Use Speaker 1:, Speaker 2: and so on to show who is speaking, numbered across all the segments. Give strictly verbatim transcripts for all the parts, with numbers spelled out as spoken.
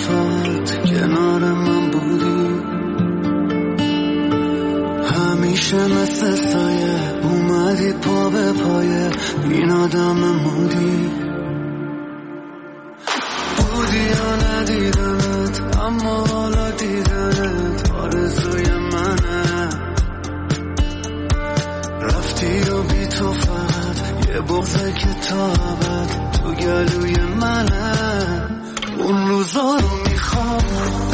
Speaker 1: دفعت کنار من بودی، همیشه مثل سایه اومدی پا به پایه این آدم مودی. بودی یا ندیدمت اما حالا دیدنت آرزوی منه. رفتی و بی تو فقط یه بغضه که تا ابد تو گلوی منه. اون روزا رو میخوام،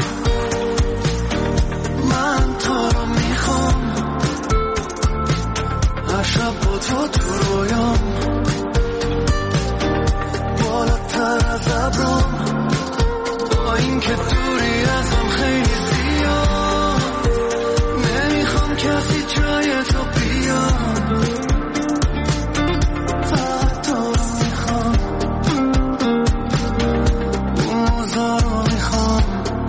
Speaker 1: من تو رو میخوام، هر شب با تو تو رویام، بالاتر از ابرام، با این که دوری ازم خیلی زیاد، نمیخوام کسی جای تو بیاد. فقط تو رو میخوام، اون روزا رو میخوام.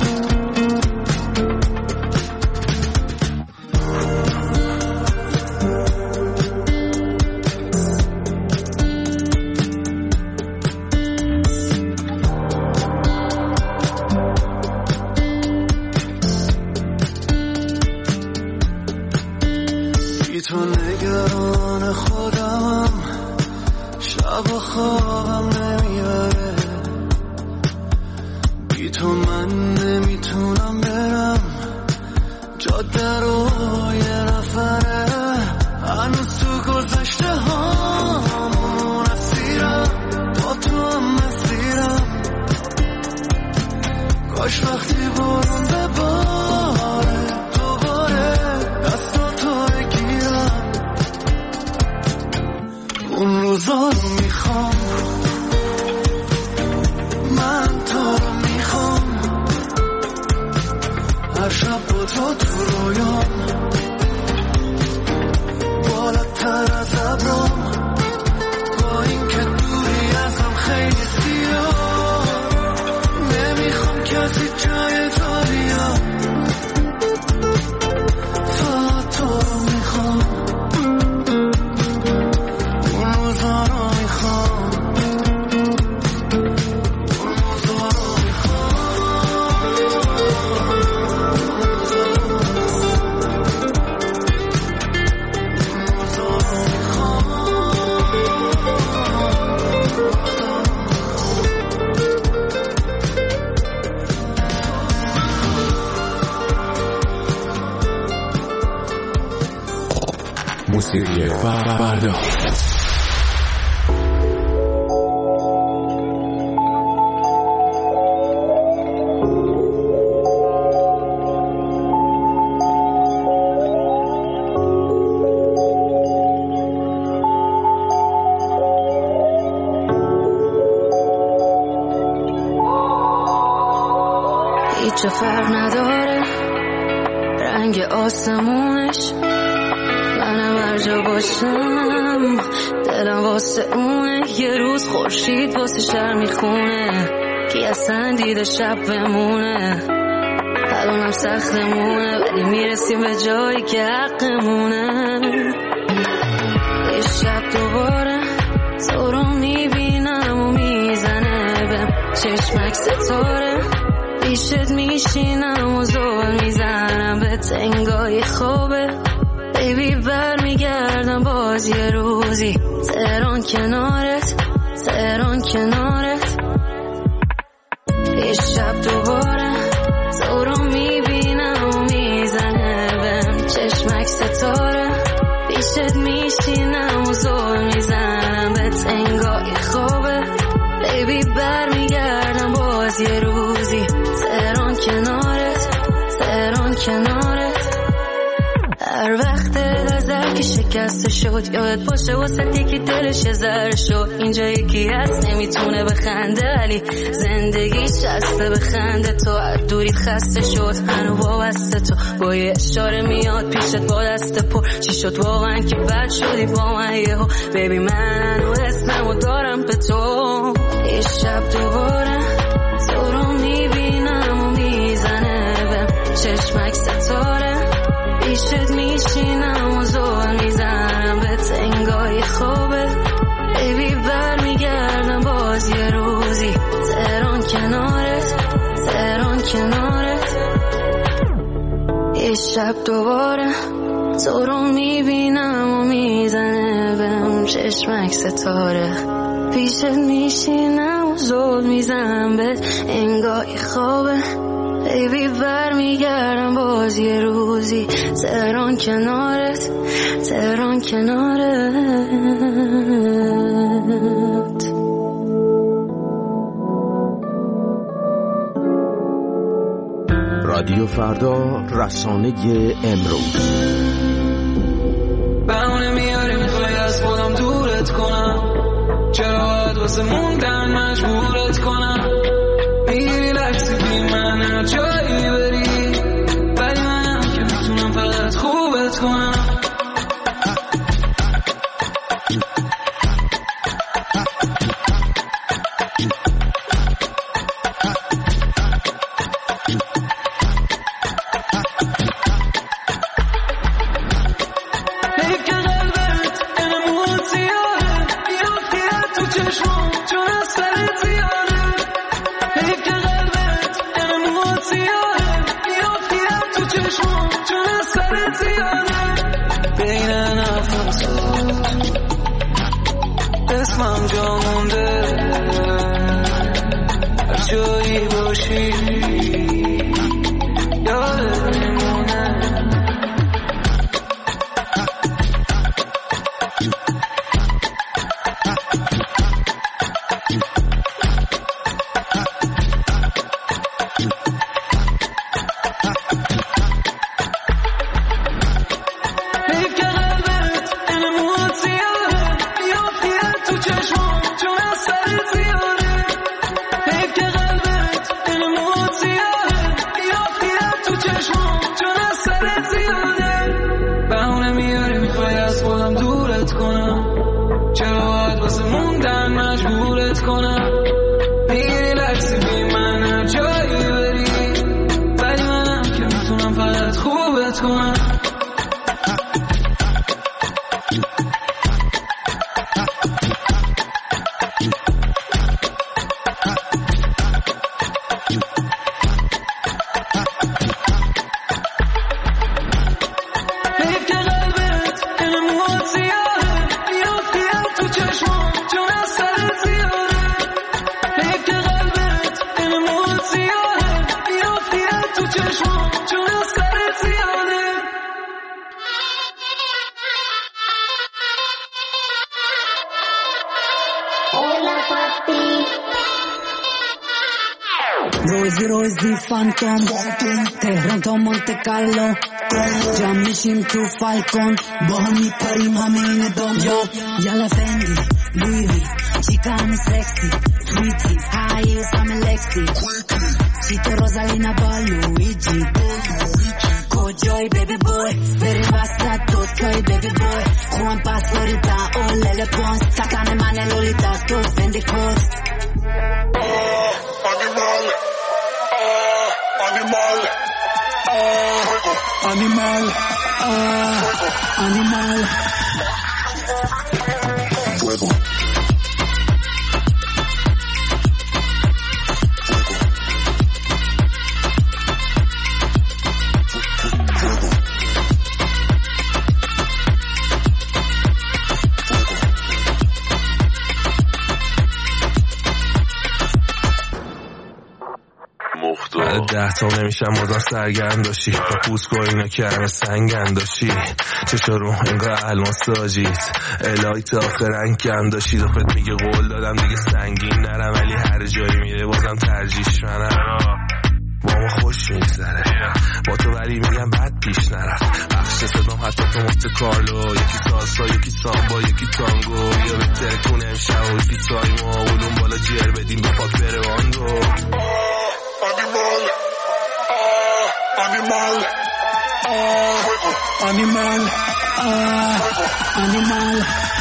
Speaker 1: بی تو نگران خودمم، شب و خوابم نمیبره. بی تو من نمیتونم برم، جاده رو یه نفره. هنوز تو گذشته هامون اسیرم، با تو هم مسیرم. کاش وقتی بارون بباره دوباره دستاتو بگیرم. اون روزا رو میخوام، من تو رو میخوام، هر شب با تو تو رویام، بالاتر از ابرام، با این که دوری ازم خیلی زیاد، نمیخوام کسی جای تو بیاد. فقط تو رو میخوام، اون روزا رو میخوام، اون روزا رو
Speaker 2: موسیقی فردا.
Speaker 3: هیچ فرق نداره رنگ آسمونش، منم هر جا باشم دلم واسه اونه. یه روز خورشید واسه شهر میخونه، کی اصلا دیده شب بمونه. الانم سختمونه ولی میرسیم به جایی که حقمونه. یه شب دوباره تو رو میبینم و میزنه به چشمک ستاره. پیشت میشینم و زول میزنم به تنگای خوبه. بیبی بر میگردم باز یه روزی تهران کنارت، تهران کنارت. یه شب دوباره تو رو میبینم و میزنه بهم چشمک ستاره. پیشت میشینم و زول میزنم به تنگای خوبه. بیبی بر میگردم باز یه روزی تهران کنارت، تهران کنارت. هر وقت نظر که شکسته شد یاد باشه واسه که دلش ذره شد. اینجا یکی هست نمیتونه بخنده ولی زندگیش هسته بخنده. تو از دوریت خسته شد هنو وابسته تو، با یه اشاره میاد پیشت با دست پر. چی شد واقعا که بد شدی با من یهو؟ بیبی من هنو اسممو دارم به تو. یه شب دوباره تو رو میبینم و میزنه به چشمک ستاره. پیشت میشینم و زول میزنم به تنگای خوبه. بیبی بر میگردم باز یه روزی تهران کنارت، تهران یه شب دوباره تو رو میبینم و میزنه بهم چشمک ستاره، پیشت میشینم و زود میزنم بهت انگاهی خوابه. بیبی برمیگردم باز یه روزی، تهران کنارت، تهران کنارت.
Speaker 4: رادیو فردا، رسانه امروز.
Speaker 1: بهونه میاری میخوای از خودم دورت کنم، چرا باید واسه موندن مجبورت کنم؟ میگیری لحظی بی من هر جایی بری، ولی منم که میتونم فقط خوبت کنم. اسمم جا مونده هر جایی باشی یادت میمونه.
Speaker 5: روزی روزی فانتوم، تهران تا مونت کارلو، جمع میشیم تو فالکون، با هم میپریم همه این دام. یالا فندی لویوی چیکا همه سکسی، سویتیز هاییز همه لکسی، چیتو روزالینا با لویجی. کجایی بیبی بوی، بریم وسط دوستای بیبی بوی، خوان پاس لوریتا اولل پونس، سکن من لولیتا تو فندی کوست.
Speaker 1: Animal, ah, animal, ah, animal, fuego. ده تا نمیشم مدام سرگرم داشتی، با پوسکو اینا که همه سنگن داشتی، چشا رو انگار الماس داجیت الهی تا آخرن کم داشتی. دفت میگه قول دادم دیگه سنگین نرم، ولی هر جایی میره بازم ترجیش منم. با ما خوش میگذره با تو، ولی میگم بد پیش نرفت. بخش صدام حتی تو مفت کارلو، یکی سالسا یکی سامبا یکی تانگو، یا بهتر کنه امشب و یکی تایمو اولون بالا جر بدیم به پاک بره واندو. Animal, ah, animal, ah, animal,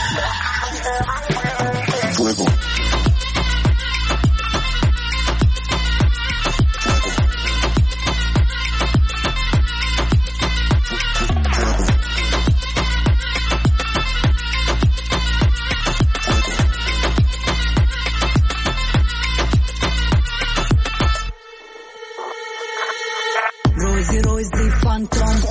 Speaker 1: fuego.
Speaker 5: روزی روزی فانتوم،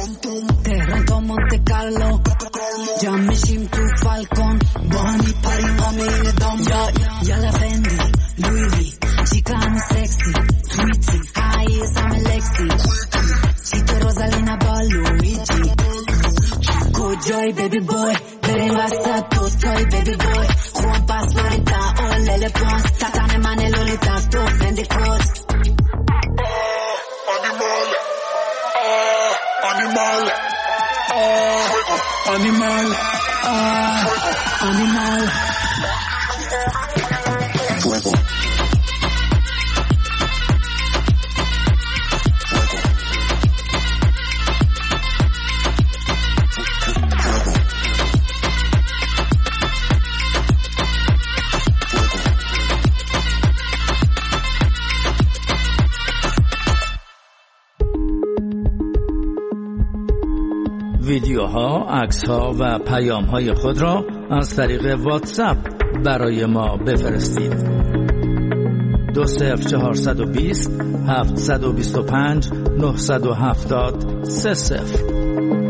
Speaker 5: مونته کارلو جمع میشیم تو فالکون با هم میپریم همین دام یا یالا فندی لویوی چیکان سکسی تویتی های سام لکسی چیت روزالینا با لویجی کجای بیبی بوی بریم وسط دوتای بیبی بوی خوام پس لولیتا اولل پونس تتن من لولیتا تو فندی کورس
Speaker 6: Animal, ah, animal, ah, animal. Fuego.
Speaker 7: ویدیوها، عکس‌ها و پیام‌های خود را از طریق واتساپ برای ما بفرستید. دو صفر چهارصد و بیست هفتصد و بیست و پنج نهصد و هفتاد سه صفر.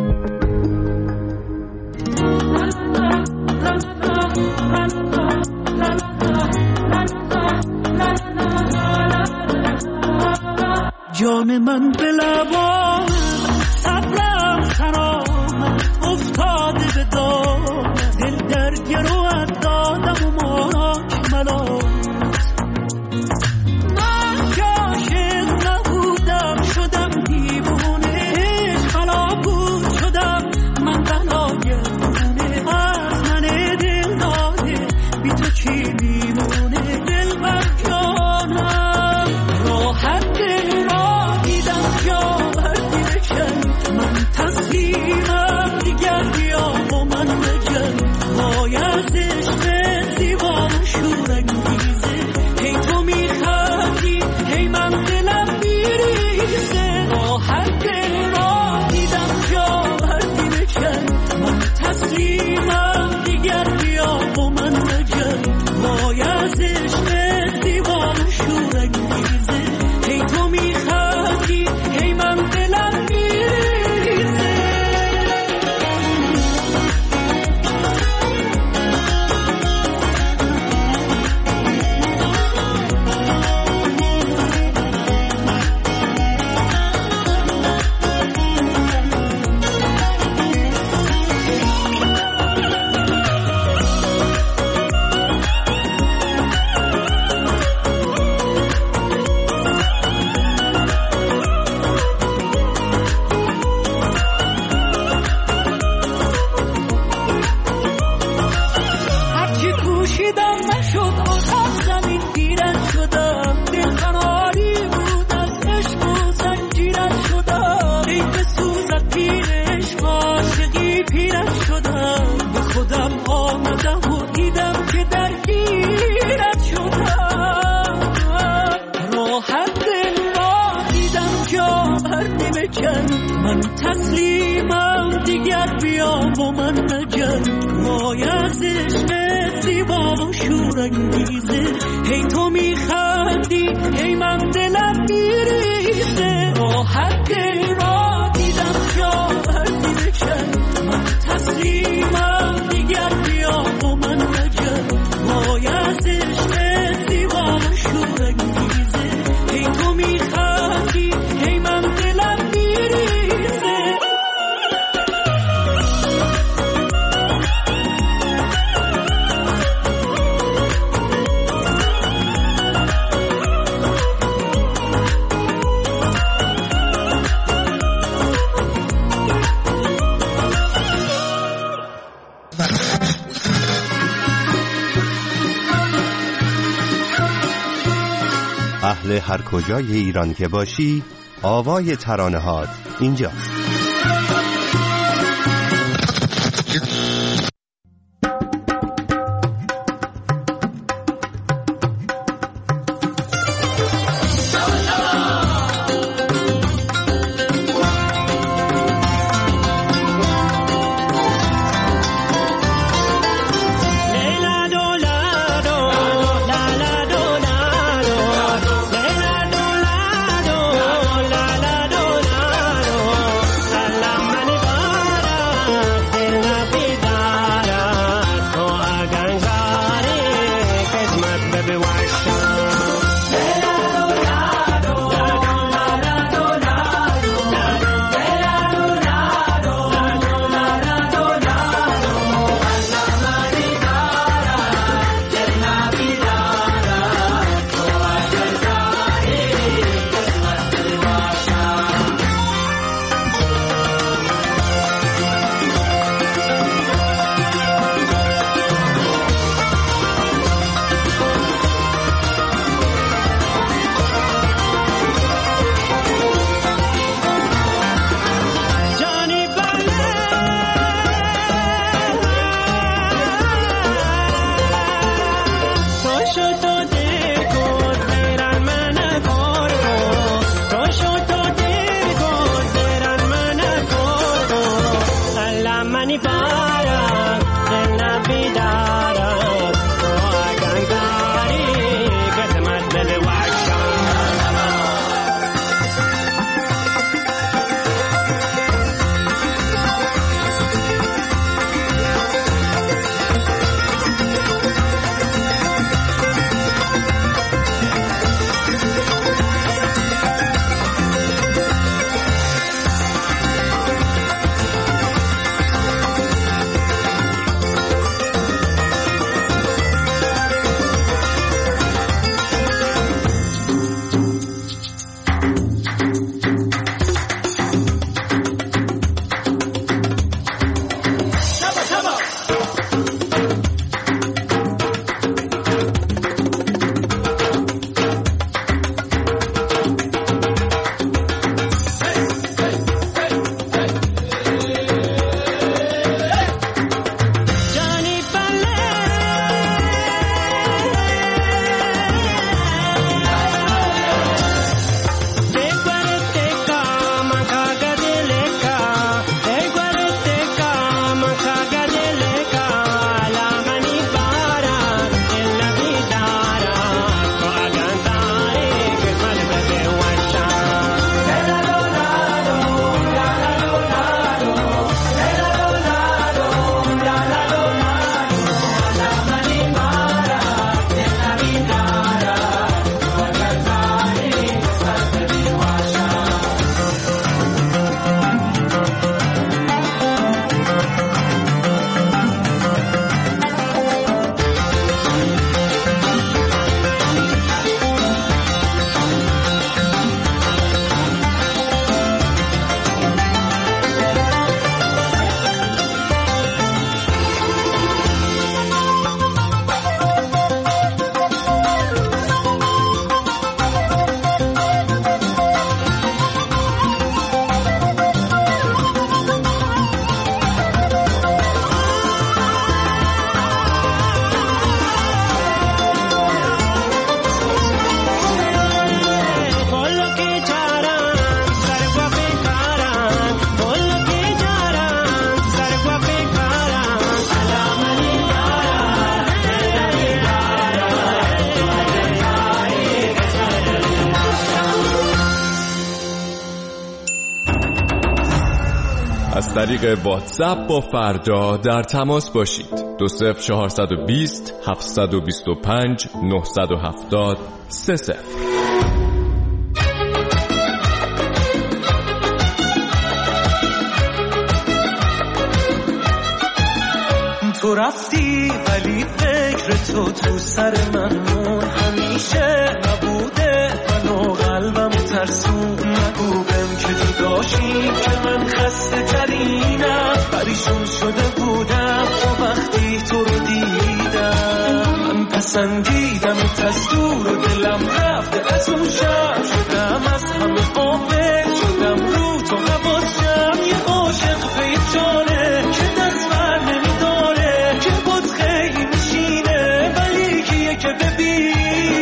Speaker 8: جان من به لبان صبرم خرام افتاده به دام دل در گروهت دادم و ماک ملام من که عاشق نبودم شدم دیوونه خلابود شدم من بلاگردونه از من دل داده بی تو چی میمونه دل بر جانم راحت دل را دیدم جا بردی بکن من تسلیمم دیگر بیا با من بجن باید عشق زیبا و شورانگیزه هی تو میخندی هی من دلم میریزه راحت دل را دیدم جا بردی بکن من تسلیمم دیگر بیا با من بجن باید عشق زیبا و شورانگیزه هی تو میخندی هی من دلم میریزه هرچی کوشیدم نشد آخر زمین گیرت شدم دل خناری بود از عشق و زنجیرت شدم ای به سوزت پیر عشق عاشقی پیرت شدم به خودم آمدم و دیدم که درگیرت شدم راحت دل را دیدم جا بردی بکن من تسلیمم دیگر بیا با من نجن باید عشق زیبا و شورانگیزه هی تو میخندی هی من دلم میریزه راحت دل را دیدم جا بردی بکن من تسلیمم دیگر بیا با من نجن باید عشق زیبا و شورانگیزه هی تو میخندی هی من دلم میریزه
Speaker 9: اهل هر کجای ایران که باشی آوای ترانه هات اینجاست.
Speaker 10: mani para en la vida to agangari qismat bilwaxa
Speaker 11: از طریق واتساپ با فردا در تماس باشید. دو صفر چهارصد و بیست هفتصد و بیست و پنج نهصد و هفتاد سه صفر.
Speaker 12: تو رفتی ولی فکر تو تو سر من مون، همیشه نبوده منو قلبم ترسون. نگو بهم که تو داشتی که من خسته ترینم، پریشون شده بودم تا وقتی تو رو دیدم. من پسندیدم از دور و دلم رفته از اون شب، شدم از همه غافل، شدم رو تو حواسم. یه عاشق پیچانه که دست بر نمیداره، که بود خیلی میشینه ولی کیه که ببینه.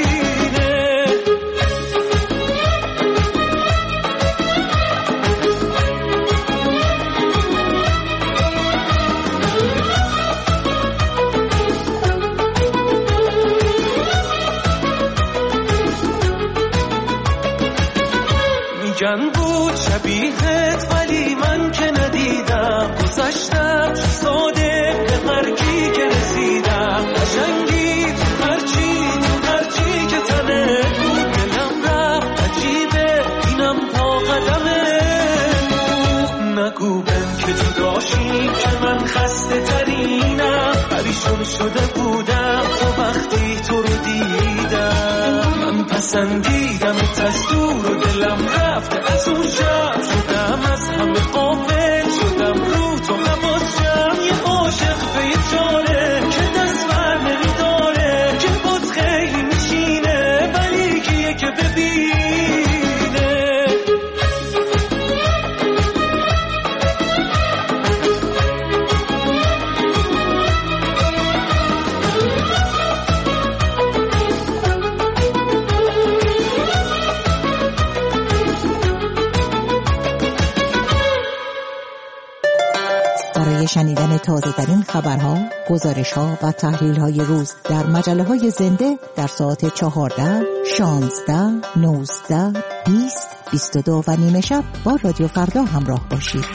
Speaker 12: میگن بود شبیهت ولی من که ندیدم، گذشتم چه ساده به مرگی که رسیدم. قشنگی تو هرچی تو هرچی که تنه بود، دلم رفت عجیبه اینم پا قدمه بود. نگو بهم که تو داشتی که من خسته ترینم، پریشون شده بودم تا وقتی تو رو دیدم. من پسندیدم از دور و دلم رفته از اون شب، شدم از همه غافل، شدم رو تو حواسم. یه عاشق بیچاره که دست بر نمیداره، که بود خیلی میشینه ولی کیه که ببینه.
Speaker 13: برای شنیدن تازه ترین خبرها، گزارش‌ها و تحلیل‌های روز در مجله‌های زنده در ساعت چهارده، شانزده، نوزده، بیست، بیست و دو و نیمه شب با رادیو فردا همراه باشید.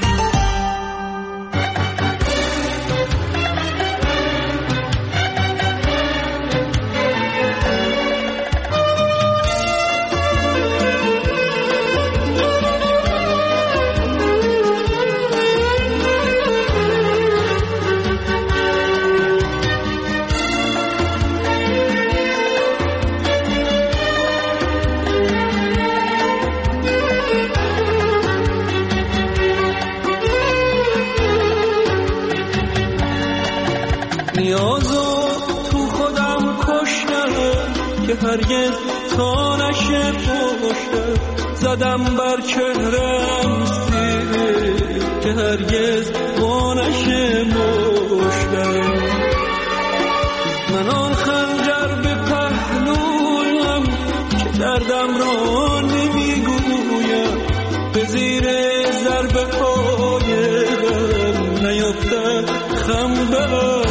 Speaker 12: نیازو تو خودم کشتم که هرگز تا نشه پشتم، زدم بر چهرم سیب که هرگز با نشه مشتم. من آن خنجر به پهلویم که دردم را نمیگویم، به زیر ضربه های غم نیفتد خم به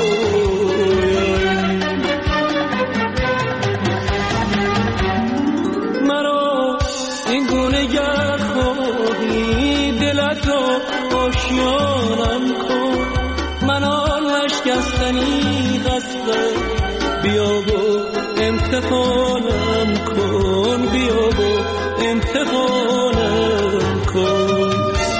Speaker 12: آشیانم کن، من آن نشکستنی هستم، بیا و امتحانم کن، بیا و امتحانم کن.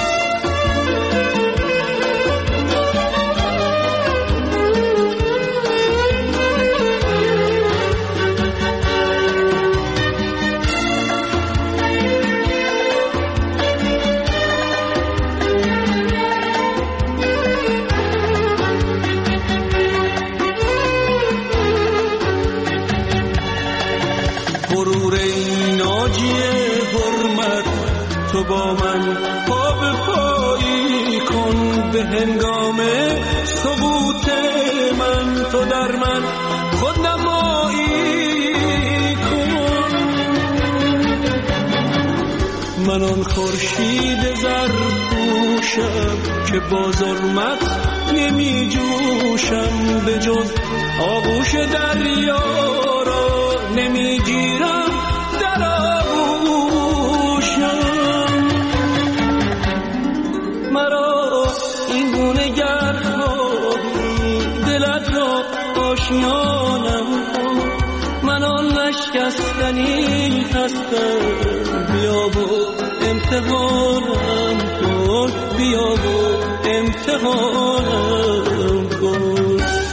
Speaker 12: تو با من پا به پایی کن، به هنگام ثبوت من تو در من خودنمایی کن. من آن خورشید زرپوشم که با ظلمت نمی جوشم، به جز آغوش دریا را نمی گیرم در آغوشم. مرا این گونه گر خواهی دلت را آشیانم کن، من آن نشکستنی هستم، بیا و امتحانم کن، بیا و امتحانم کن.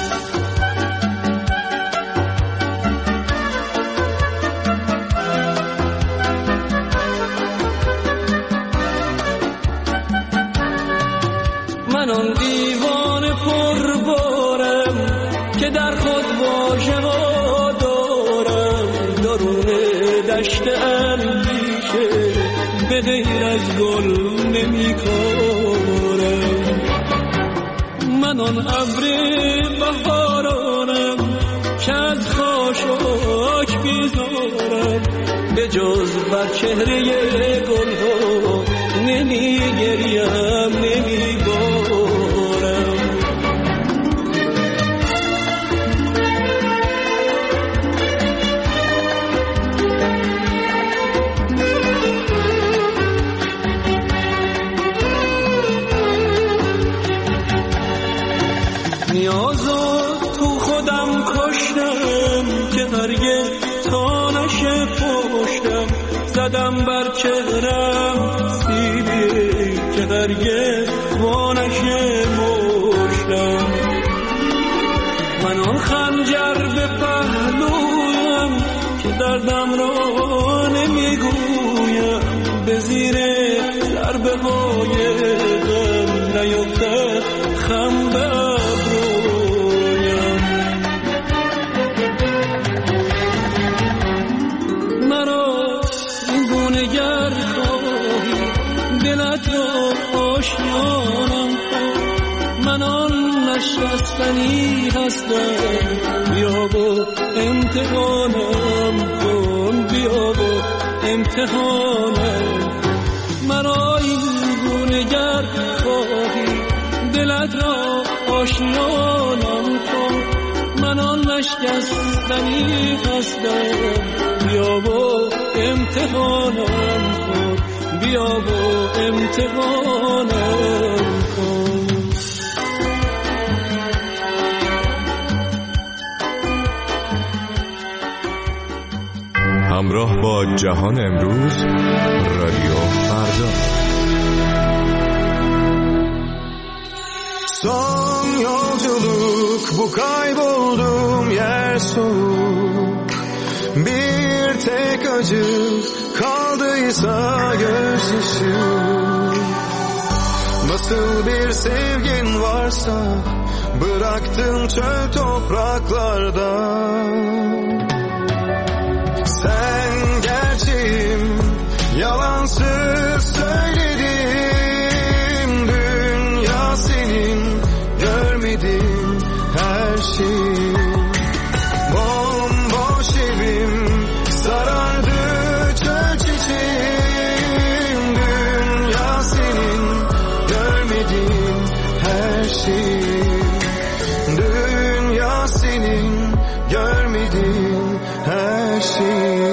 Speaker 12: من آن دیوان پربارم که در خود واژه ها دارم، درون دشت اندیشه به غیر از گل نمی کارم. من آن ابر بهارانم که از خاشاک بیزارم، به جز بر چهره گل ها نمی گریم نمی بارم. نیازو تو خودم کشتم که هرگز تا نشه پشتم، زدم بر چهرم سیبی که هرگز با نشه مشتم. من آن خنجر به پهلویم که دردم را نمیگویم، به زیر ضربه های غم نیفتد خم به ابرویم. مرا این گونه گر خواهی دلت را آشیانم کن، من آن نشکستنی هستم، بیا و امتحانم کن، بیا و امتحانم. مرا این گونه گر خواهی
Speaker 8: دلت را آشیانم کن، من آن نشکستنی هستم، بیا و امتحانم کن، بیا و امتحانم کن.
Speaker 11: همراه با جهان امروز، رادیو فردا.
Speaker 1: Son yolculuk bu kayboldum yer soğuk, bir tek acı kaldıysa gözyaşı. Nasıl bir sevgin varsa bıraktın çöl topraklarda. Sen gerçeğim, yalansız söyledim, dünya senin, görmedim her şeyi. Bomboş evim sarardı çöl çiçeğim, dünya senin, görmedim her şeyi. Dünya senin, görmedim her şeyi.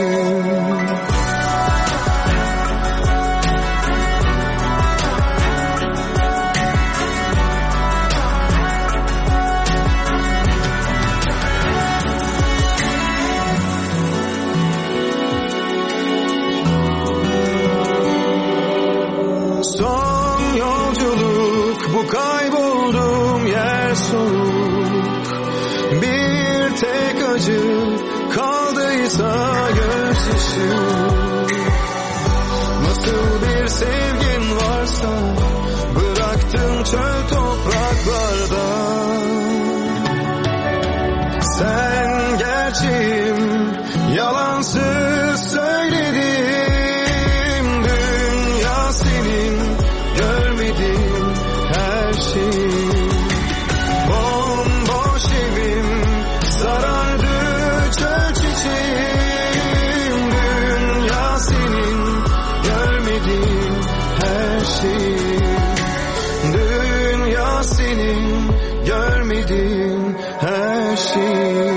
Speaker 1: Son yolculuk bu kayboldum yer soğuk, bir tek acı kaldıysa gözyaşı. Nasıl bir sevgin varsa bıraktın çöl topraklarda. Sen gerçeğim, yalansız söyledim, dünya senin, görmedim her şeyi. Bomboş evim sarardı çöl çiçeğim, dünya senin, görmedim her şeyi. Dünya senin, görmedim her şeyi.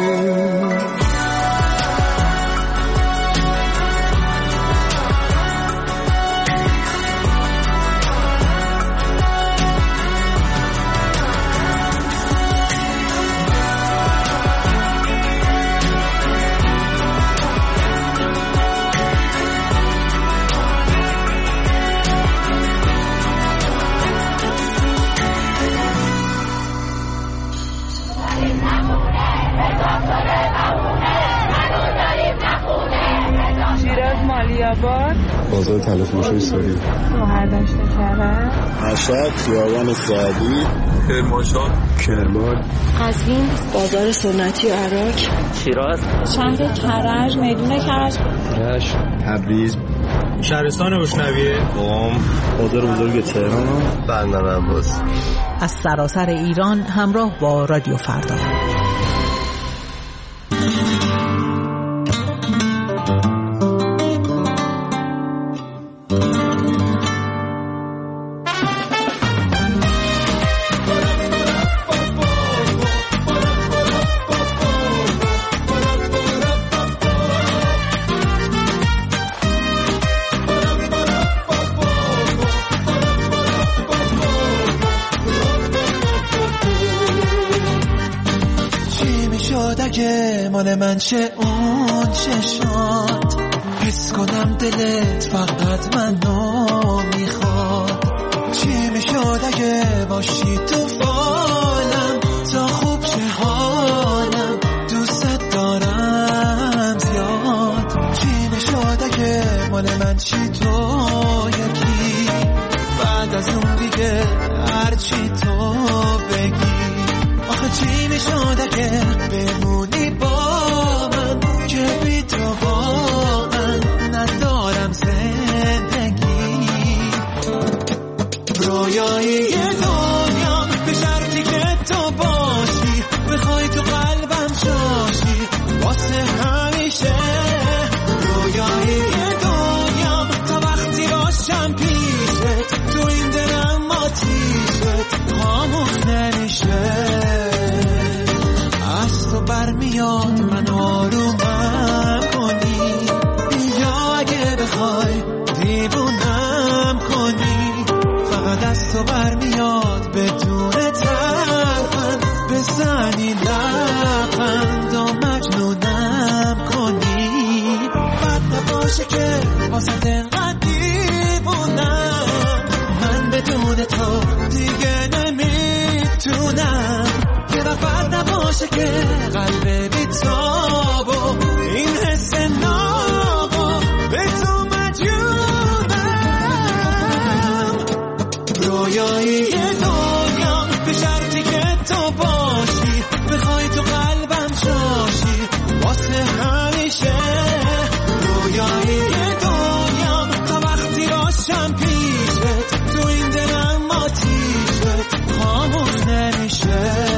Speaker 14: بازار تلفروشی سوری،
Speaker 15: شوهرداشت کرد،
Speaker 14: مشهد، خیابان سعدی،
Speaker 11: کرمانشاه،
Speaker 14: کرمان،
Speaker 15: قزوین، بازار سنتی و عراق،
Speaker 16: شیراز،
Speaker 15: شهر کرج، میدون کرج،
Speaker 14: رشت، تبریز،
Speaker 17: شهرستان روشنویه،
Speaker 14: قم، بازار بزرگ تهران،
Speaker 9: بندر عباس.
Speaker 13: از سراسر ایران همراه با رادیو فردا.
Speaker 12: مال من چه اون چشات، حس کنم دلت فقط منو میخواد. چی میشد اگه باشی تو فالم، تا خوب چه حالم، دوست دارم زیاد. چی میشد اگه مال من چی تو یکی، بعد از اون دیگه هرچی تو بگی. آخه چی میشد اگه بمونی با من، که بی تو واقعا ندارم زندگی. رویایی دنیا به شرطی که تو باشی، بخوای تو قلبم جاشی واسه همیشه. رویایی دنیا تا وقتی باشم پیشت، تو این دلم آتیشت، خاموش تو برمیاد بدون ترفند بزنی لبخند و مجنونم کنی بد نباشه که واسه دنقدر دیوونم من بدون تو دیگه نمیتونم یه وقت بد نباشه که قلب بیتاب و این حس نابو به تو مجنونم رویایی دنیا به شرطی که تو باشی بخوای تو قلبم جاشی واسه همیشه رویایی دنیا تا وقتی باشم پیشت تو این دلم آتیشت خاموش نمیشه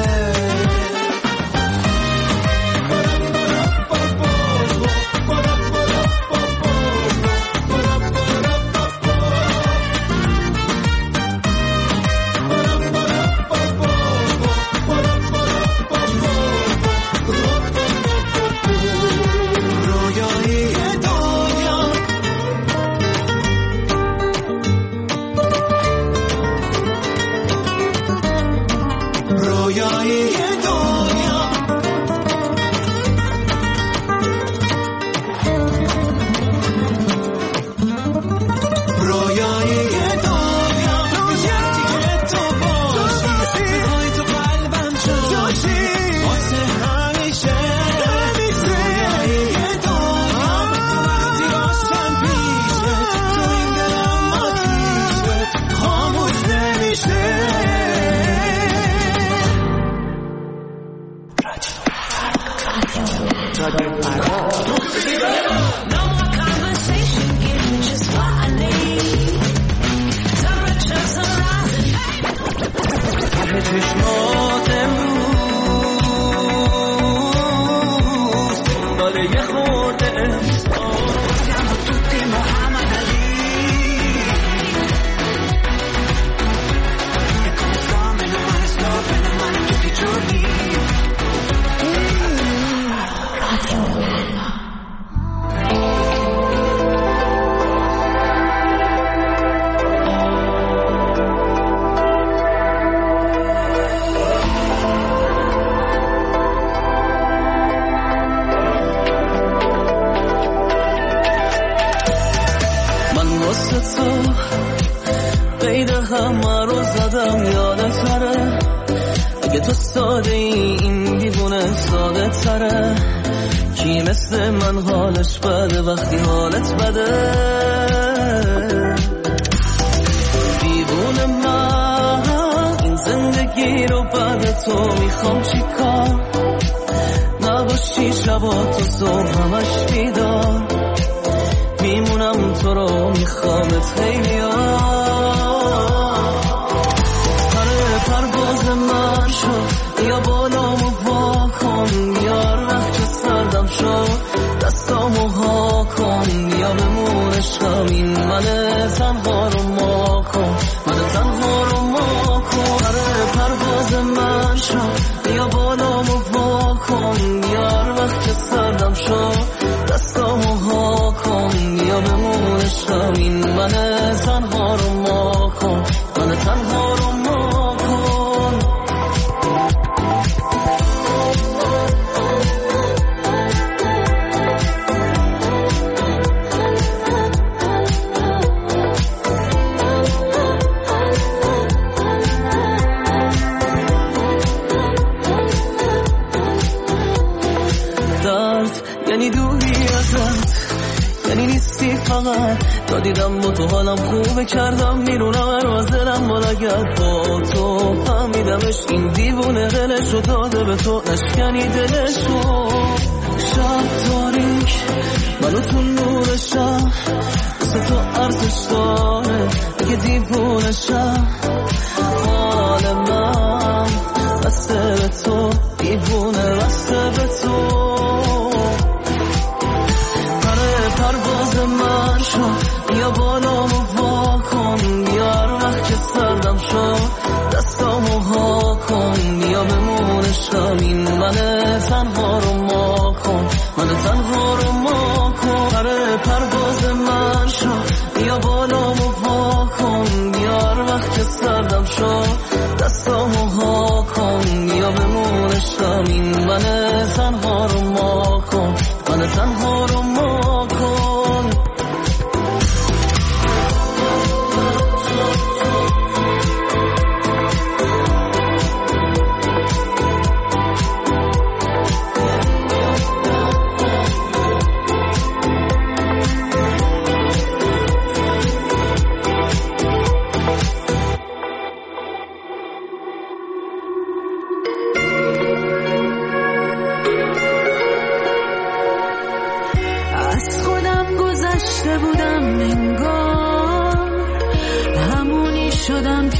Speaker 12: پرواز من شو یا بالامو وا کن بیار وقت سر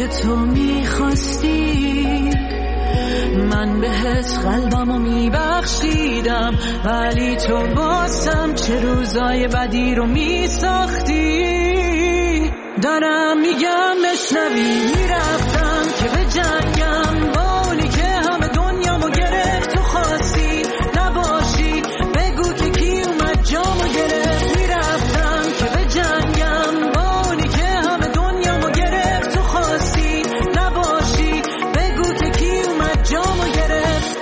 Speaker 3: که تو میخواستی، من بهت قلبمو میبخشیدم، ولی تو بازم چه روزای بدی رو میساختی. دارم میگم بشنوی، میرفتم که به جنگم با اونی که همه دنیامو گرفت. تو خواستی نباشی، بگو که کی اومد جامو گرفت. میرفتم که به جنگم با اونی که همه دنیامو گرفت. تو خواستی نباشی، بگو که کی اومد جامو گرفت.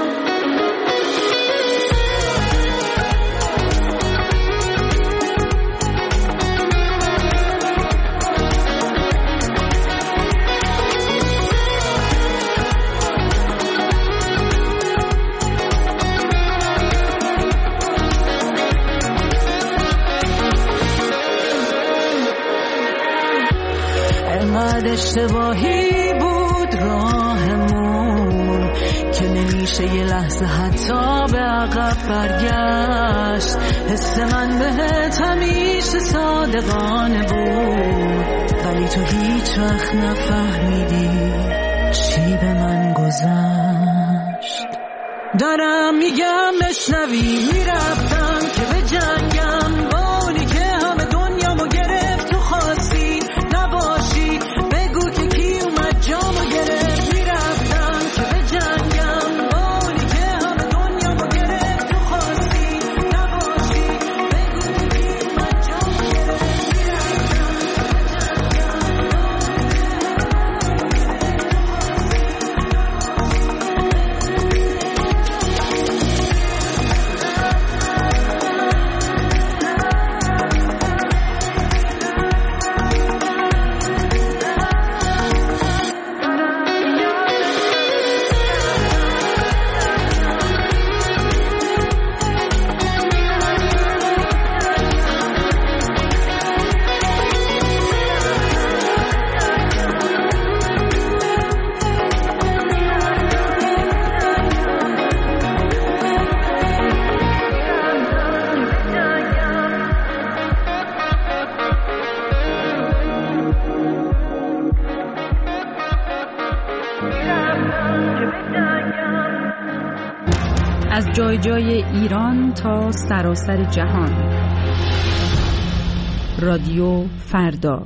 Speaker 3: انقدر اشتباهی بود راهمون که نمیشه یه لحظه حتی به عقب برگشت. حس من بهت همیشه صادقانه بود، ولی تو هیچ وقت نفهمیدی چی به من گذشت. دارم میگم بشنوی، میرفتم که به جنگم با اونی که همه دنیامو گرفت. تو خواستی نباشی، بگو که کی اومد جامو گرفت. میرفتم که به جنگم با اونی که همه دنیامو گرفت. تو خواستی نباشی، بگو که کی اومد جامو گرفت.
Speaker 16: از جای جای ایران تا سراسر جهان. رادیو فردا.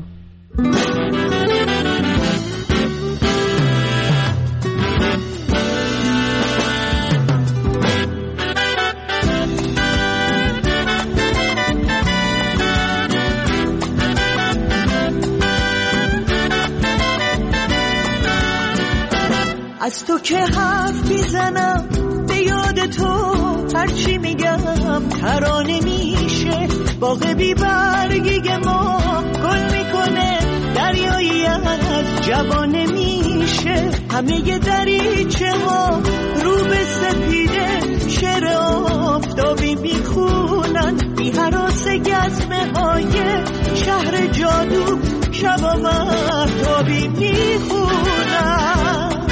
Speaker 18: از تو که حرف میزنم به یاد تو، هرچی میگم ترانه میشه. باغ بی برگی ما گل میکنه، دریایی از جوانه میشه. همه دریچه ها رو به سپیده، شعر آفتابی میخونن. بی هراس گزمه های شهر جادو، شبا مهتابی میخونن.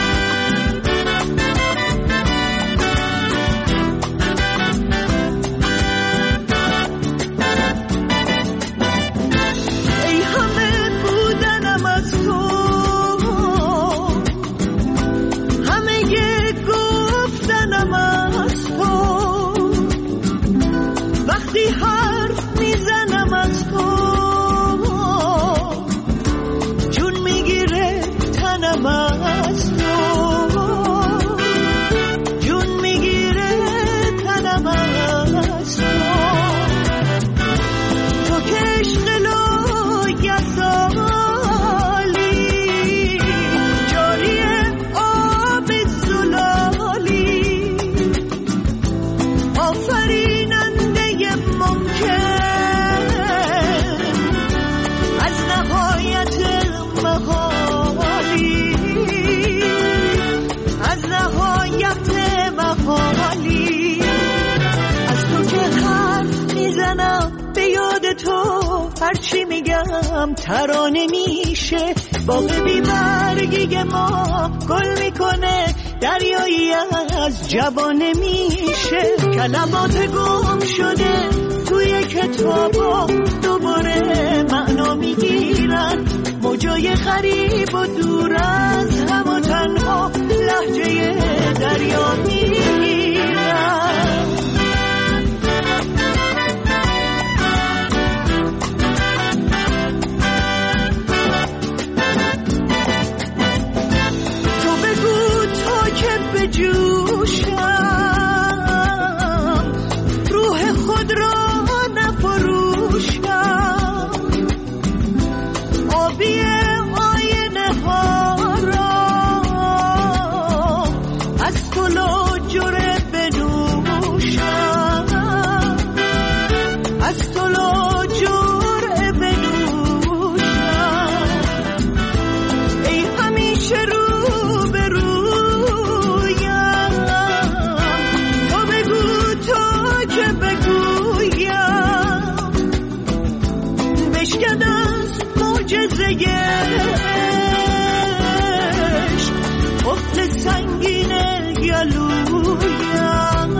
Speaker 18: هرچی میگم ترانه میشه. باغ بی برگی ما گل میکنه، دریایی از جوانه میشه. کلمات گم شده توی کتابا دوباره معنا میگیرن. موجای غریب و دور از هم و تنها لهجه دریا میگیرم. تو بگو تا که بجوشم روح خود را نفروشم، آبی آینه ها را از تو لاجره بنوشم، از تو لاجره بنوشم. ای همیشه رو به رویم، تو بگو تا که بگویم، بشکن از معجزه عشق قفل سنگین گلویم،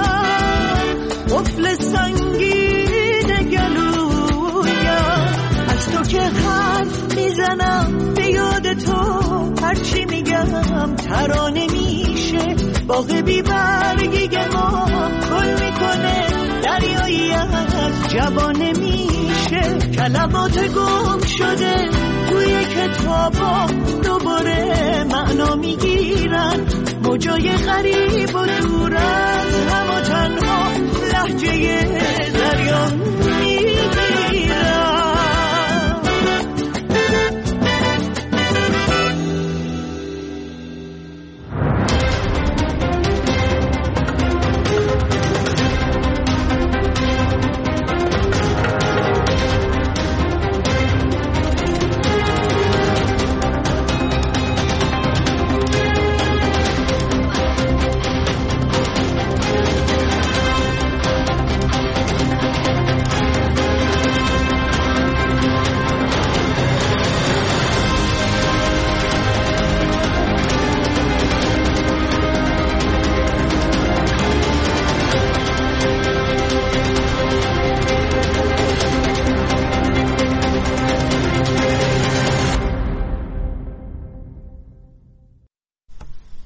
Speaker 18: قفل سنگین گلویم. از تو که حرف میزنم به یاد تو، هرچی میگم ترانه میشه. باغ بی برگی ما گل میکنه، دریایی از جوانه میشه. کلمات گم شده توی کتابا دوباره معنا میگیرن، موجای غریب و دور از هم و تنها لهجه